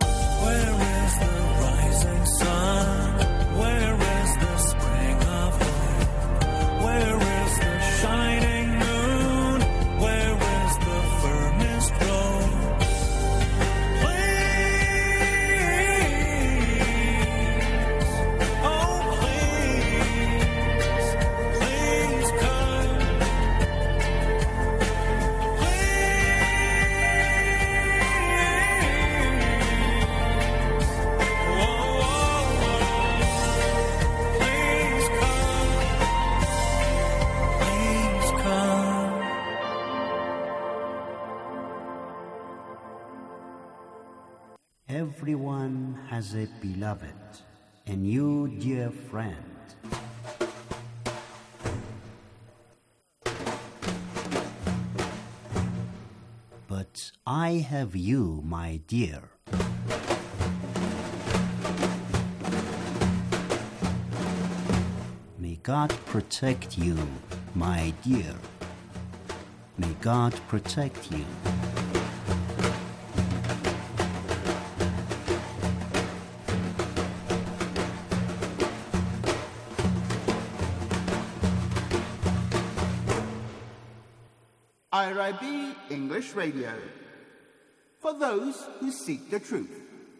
Everyone has a beloved, and you, dear friend. But I have you, my dear. May God protect you, my dear. May God protect you. IRIB English Radio, for those who seek the truth.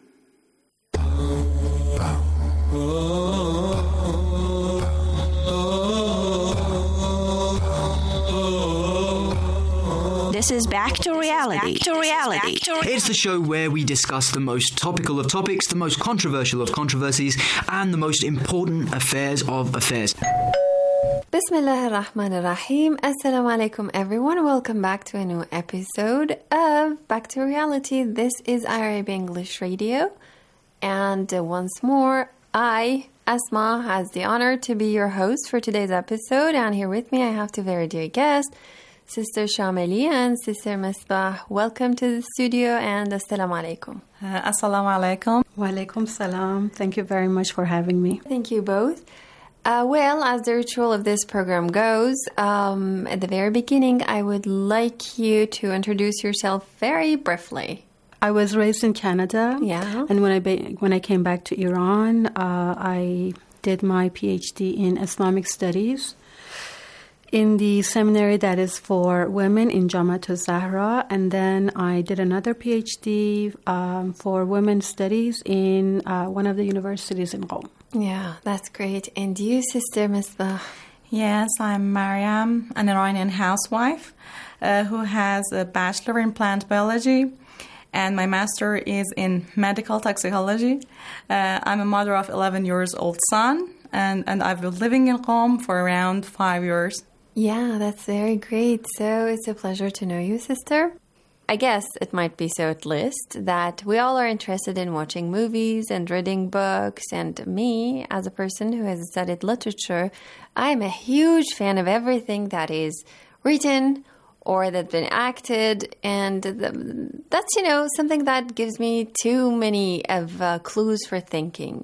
This is Back to Reality. It's the show where we discuss the most topical of topics, the most controversial of controversies, and the most important affairs of affairs. Bismillah ar-Rahman ar-Rahim. Assalamu alaikum everyone. Welcome back to a new episode of Back to Reality. This is IRIB English Radio. And once more, I, Asma, has the honor to be your host for today's episode. And here with me I have two very dear guests, Sister Shameli and Sister Misbah. Welcome to the studio and assalamu alaikum. Assalamu alaikum. Wa alaikum salam. Thank you very much for having me. Thank you both. Well, as the ritual of this program goes, at the very beginning, I would like you to introduce yourself very briefly. I was raised in Canada. Yeah. And when I came back to Iran, I did my PhD in Islamic Studies in the seminary that is for women in Jamiat al-Zahra. And then I did another PhD for women's studies in one of the universities in Qom. Yeah, that's great. And you, Sister Misbah? Yes, I'm Mariam, an Iranian housewife who has a bachelor in plant biology, and my master is in medical toxicology. I'm a mother of 11-year-old son, and I've been living in Qom for around 5 years. Yeah, that's very great. So it's a pleasure to know you, sister. I guess it might be so at least, that we all are interested in watching movies and reading books. And me, as a person who has studied literature, I'm a huge fan of everything that is written or that's been acted. And that's, something that gives me too many of clues for thinking.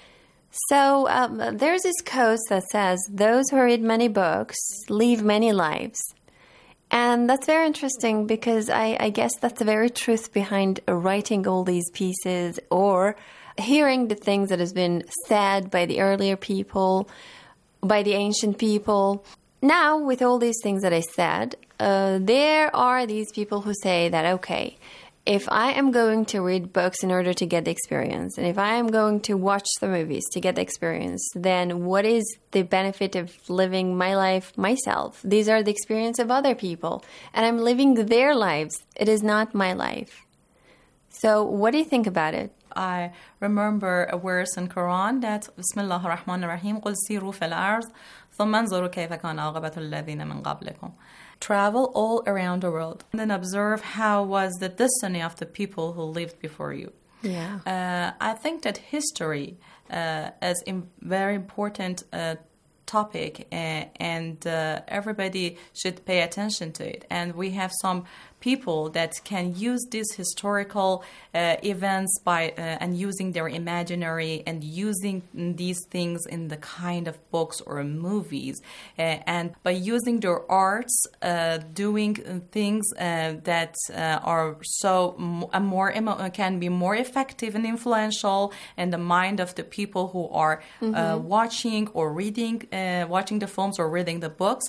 So there's this quote that says, those who read many books live many lives. And that's very interesting because I guess that's the very truth behind writing all these pieces or hearing the things that has been said by the earlier people, by the ancient people. Now, with all these things that I said, there are these people who say that, okay, if I am going to read books in order to get the experience, and if I am going to watch the movies to get the experience, then what is the benefit of living my life myself? These are the experience of other people, and I'm living their lives. It is not my life. So what do you think about it? I remember a verse in Quran that Bismillah ar-Rahman ar-Rahim قُلْ سِيرُوا فِي الْأَرْضِ ثُمَّ انظُرُوا كَيْفَ كَانَ عَاقِبَةُ الَّذِينَ مِنْ قَبْلِكُمْ. Travel all around the world and then observe how was the destiny of the people who lived before you. Yeah. I think that history is a very important topic and everybody should pay attention to it. And we have some people that can use these historical events by and using their imaginary and using these things in the kind of books or movies and by using their arts doing things that are so more can be more effective and influential in the mind of the people who are watching or reading watching the films or reading the books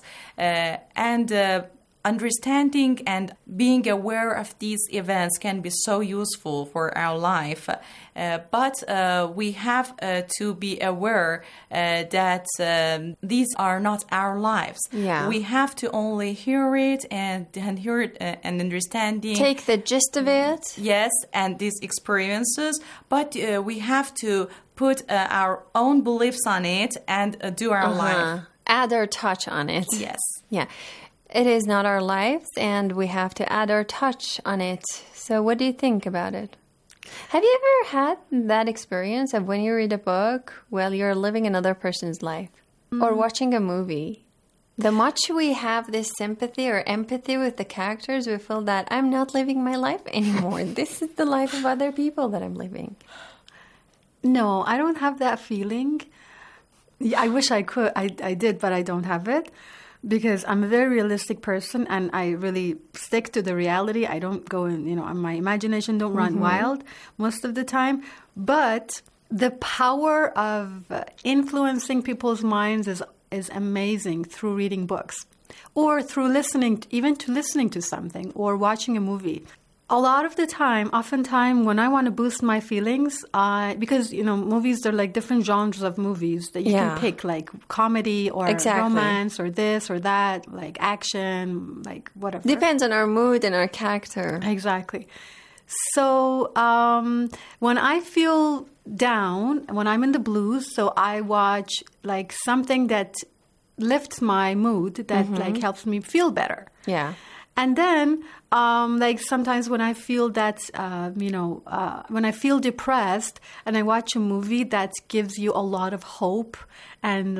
and understanding and being aware of these events can be so useful for our life. But we have to be aware that these are not our lives. Yeah. We have to only hear it and hear it and understanding. Take the gist of it. Yes, and these experiences. But we have to put our own beliefs on it and do our life. Add our touch on it. Yes. Yeah. It is not our lives, and we have to add our touch on it. So what do you think about it? Have you ever had that experience of when you read a book while you're living another person's life or watching a movie? The much we have this sympathy or empathy with the characters, we feel that I'm not living my life anymore. This is the life of other people that I'm living. No, I don't have that feeling. I wish I could. I did, but I don't have it. Because I'm a very realistic person and I really stick to the reality. I don't go in, my imagination don't run wild most of the time. But the power of influencing people's minds is amazing through reading books or through listening to something or watching a movie. A lot of the time, oftentimes, when I want to boost my feelings, because, movies, they're like different genres of movies that you can pick, like comedy or romance or this or that, like action, like whatever. Depends on our mood and our character. Exactly. So when I feel down, when I'm in the blues, so I watch like something that lifts my mood, that like helps me feel better. Yeah. And then, like sometimes when I feel that, when I feel depressed and I watch a movie that gives you a lot of hope and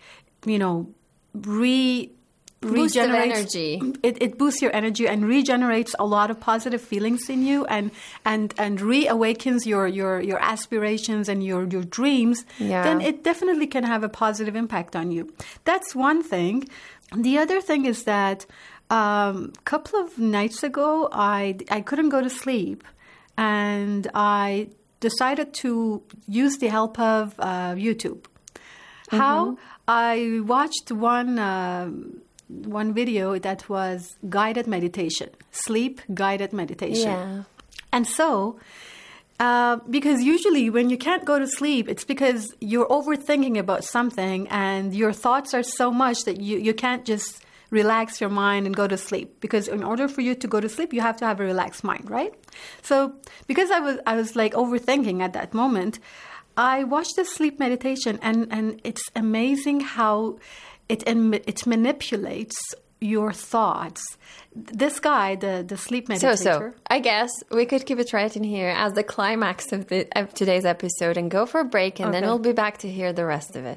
boost of energy. It boosts your energy and regenerates a lot of positive feelings in you and reawakens your aspirations and your dreams. Yeah. Then it definitely can have a positive impact on you. That's one thing. The other thing is that couple of nights ago, I couldn't go to sleep, and I decided to use the help of YouTube. How? I watched one video that was guided meditation, sleep guided meditation. Yeah. And so, because usually when you can't go to sleep, it's because you're overthinking about something and your thoughts are so much that you can't just relax your mind and go to sleep, because in order for you to go to sleep, you have to have a relaxed mind, right? So because I was like overthinking at that moment, I watched the sleep meditation and it's amazing how it manipulates your thoughts. This guy, the sleep meditator. So I guess we could keep it right in here as the climax of today's episode and go for a break, and then we'll be back to hear the rest of it.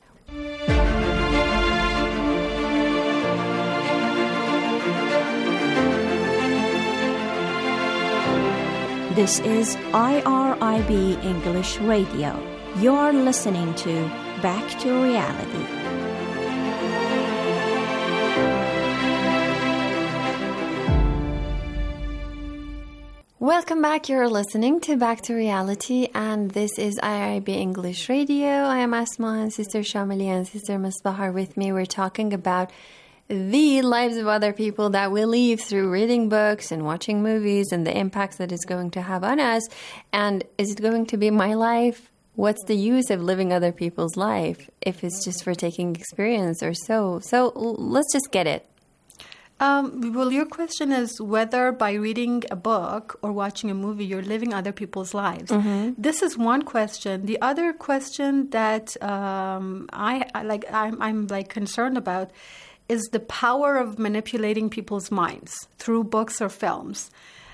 This is IRIB English Radio. You're listening to Back to Reality. Welcome back. You're listening to Back to Reality, and this is IRIB English Radio. I am Asma, and Sister Shamili and Sister Misbah are with me. We're talking about the lives of other people that we live through reading books and watching movies and the impacts that it's going to have on us. And is it going to be my life? What's the use of living other people's life if it's just for taking experience or so? So let's just get it. Well, your question is whether by reading a book or watching a movie you're living other people's lives. Mm-hmm. This is one question. The other question that I'm concerned about is the power of manipulating people's minds through books or films.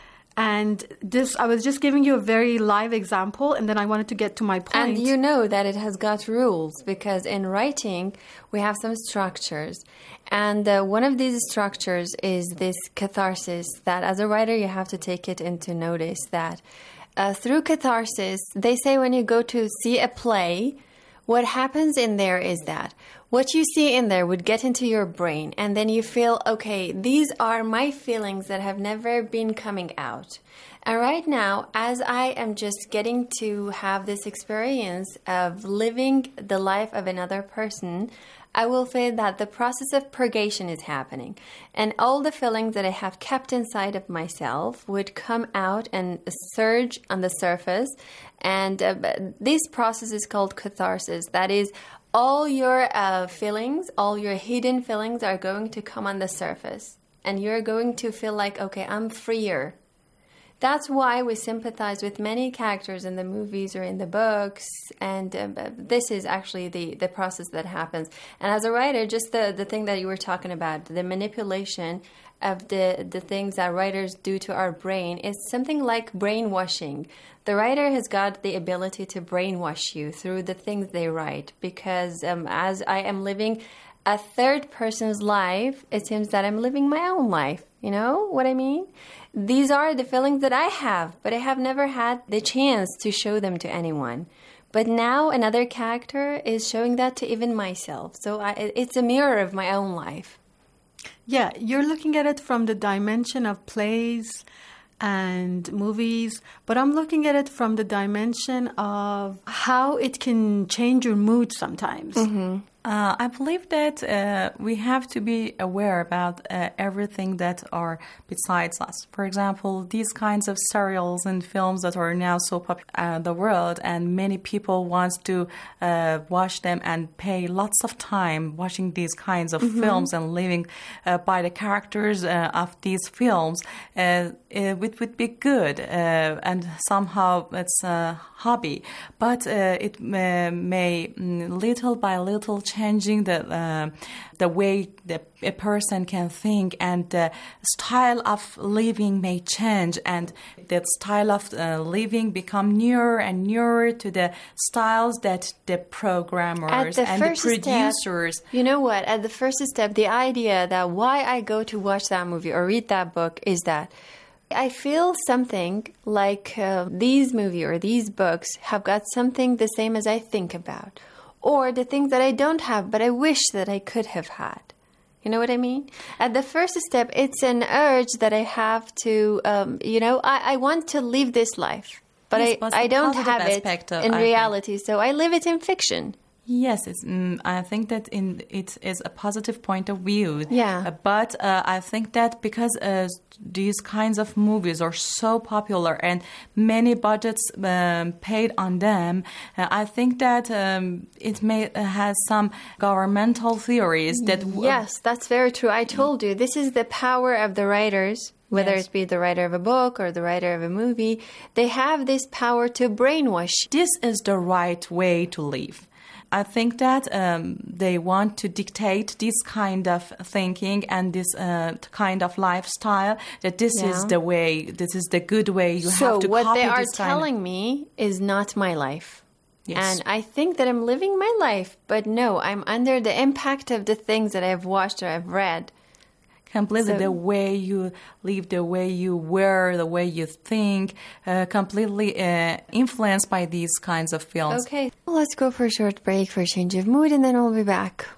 And this, I was just giving you a very live example, and then I wanted to get to my point. And you know that it has got rules, because in writing, we have some structures. And one of these structures is this catharsis, that as a writer, you have to take it into notice that through catharsis, they say when you go to see a play, what happens in there is that what you see in there would get into your brain, and then you feel, okay, these are my feelings that have never been coming out. And right now, as I am just getting to have this experience of living the life of another person, I will say that the process of purgation is happening. And all the feelings that I have kept inside of myself would come out and surge on the surface. And this process is called catharsis. That is, all your feelings, all your hidden feelings are going to come on the surface. And you're going to feel like, okay, I'm freer. That's why we sympathize with many characters in the movies or in the books, and this is actually the process that happens. And as a writer, just the thing that you were talking about, the manipulation of the things that writers do to our brain is something like brainwashing. The writer has got the ability to brainwash you through the things they write, because as I am living a third person's life, it seems that I'm living my own life. You know what I mean? These are the feelings that I have, but I have never had the chance to show them to anyone. But now another character is showing that to even myself. So it's a mirror of my own life. Yeah, you're looking at it from the dimension of plays and movies, but I'm looking at it from the dimension of how it can change your mood sometimes. Mm-hmm. I believe that we have to be aware about everything that are besides us. For example, these kinds of serials and films that are now so popular in the world, and many people want to watch them and pay lots of time watching these kinds of films and living by the characters of these films. It would be good, and somehow it's a hobby, but it may little by little changing the way a person can think, and the style of living may change, and that style of living become nearer and nearer to the styles that the programmers and the producers. You know what? At the first step, the idea that why I go to watch that movie or read that book is that I feel something like these movies or these books have got something the same as I think about, or the things that I don't have, but I wish that I could have had. You know what I mean? At the first step, it's an urge that I have to, I want to live this life, but yes, I don't have it in reality, so I live it in fiction. Yes, I think that it is a positive point of view. Yeah. But I think that because these kinds of movies are so popular and many budgets paid on them, I think that it may has some governmental theories that... Yes, that's very true. I told you, this is the power of the writers. Whether it be the writer of a book or the writer of a movie, they have this power to brainwash. This is the right way to live. I think that they want to dictate this kind of thinking and this kind of lifestyle, that this is the way, this is the good way, you have to copy this. So what they are telling me is not my life. Yes. And I think that I'm living my life, but no, I'm under the impact of the things that I've watched or I've read. Completely, the way you live, the way you wear, the way you think, completely influenced by these kinds of films. Okay, well, let's go for a short break for a change of mood, and then we'll be back.